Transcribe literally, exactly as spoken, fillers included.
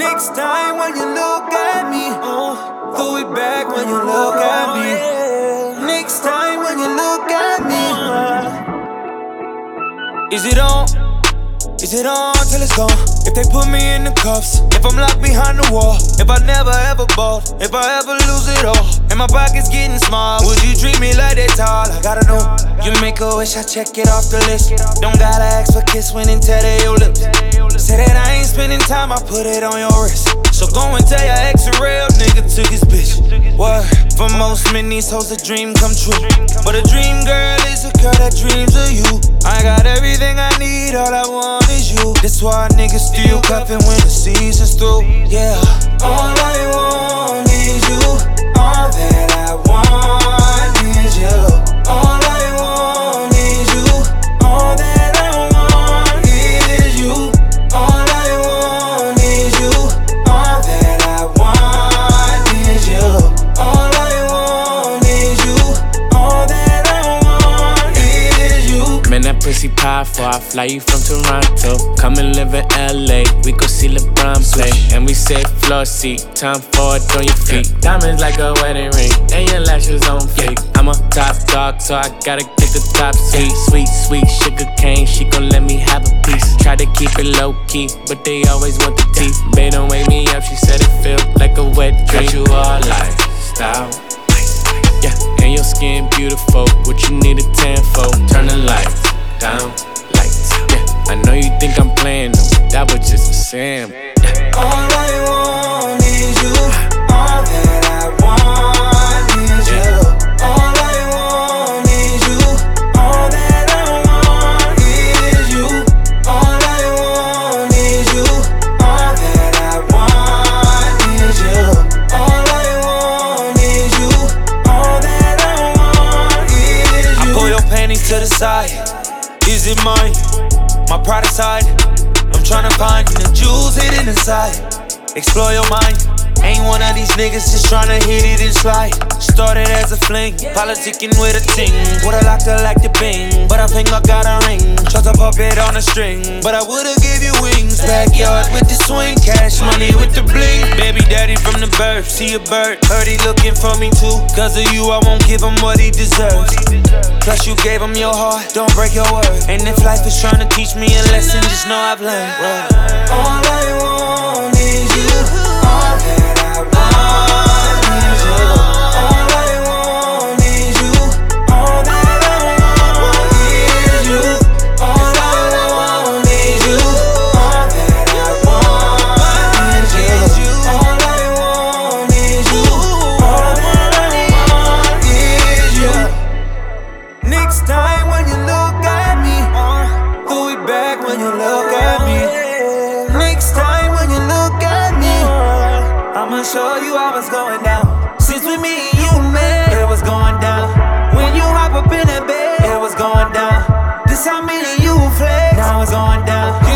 Next time when you look at me, uh, throw it back when you look at me. Next time when you look at me, uh, is it on? Is it on till it's gone? If they put me in the cuffs, if I'm locked behind the wall, if I never ever bought, if I ever lose it all, and my pocket's getting small, would you treat me like that tall? I gotta know. You make a wish, I check it off the list. Don't gotta ask for kiss when and tell your lips. Say that I ain't spending time, I put it on your wrist. So go and tell your ex a real nigga took his bitch. What? For most men, these hoes a dream come true. But a dream girl is a girl that dreams of you. I got everything I need, all I want is you. That's why niggas still cuffin' when the season's through. Yeah. All I want is you. All that I want is you. All I want is you. All that I want is you. All I want is you. All that I want is you. All I want is you. All that I want is you. Man, that pussy powerful, I fly you from Toronto. Come and live in L A, we go see LeBron play. And we say floor seat, time for it on your feet. Diamonds like a wedding ring, and your lashes on fake. I'm a top dog, so I gotta get the top seat. Sweet, sweet sugar cane, she gon' let me have a piece. Try to keep it low key, but they always want the teeth. Babe, don't wake me up, she said it feel like a wet dream. Got you all lifestyle, yeah, and your skin beautiful. What you need a tan for? Turn the lights down, lights, yeah. I know you think I'm playing them, that was just a sim. Yeah. All I want is you. All that I want is you. All I want is you. All that I want is you. All I want is you. All that I want is you. All I want is you. All that I want is you. I pull your panties to the side. Is it mine? My pride aside, I'm tryna find the jewels hidden inside. Explore your mind. Ain't one of these niggas just tryna hit it and slide. Started as a fling, politicking with a ting. Woulda locked her like the Bing, but I think I got a ring. Trust a puppet on a string, but I woulda give you wings. Backyard with the swing, cash money with the bling. Baby daddy from the birth, see a bird. Heard he looking for me too. Cause of you, I won't give him what he deserves. Plus you gave him your heart, don't break your word. And if life is tryna teach me a lesson, just know I've learned. Well, all I want is you. All that I want is you. All I want is you. All that I want is you. All I want is you. All that I want is you. All I want is you. All that I want is you. Next time when you look at me, uh, throw it back when you look at me. Next time when you look at me, uh, I'ma show you how it's going down. Since with me and you, man, it was going down. When you hop up in that bed, it was going down. This how me and you flex, now it's going down.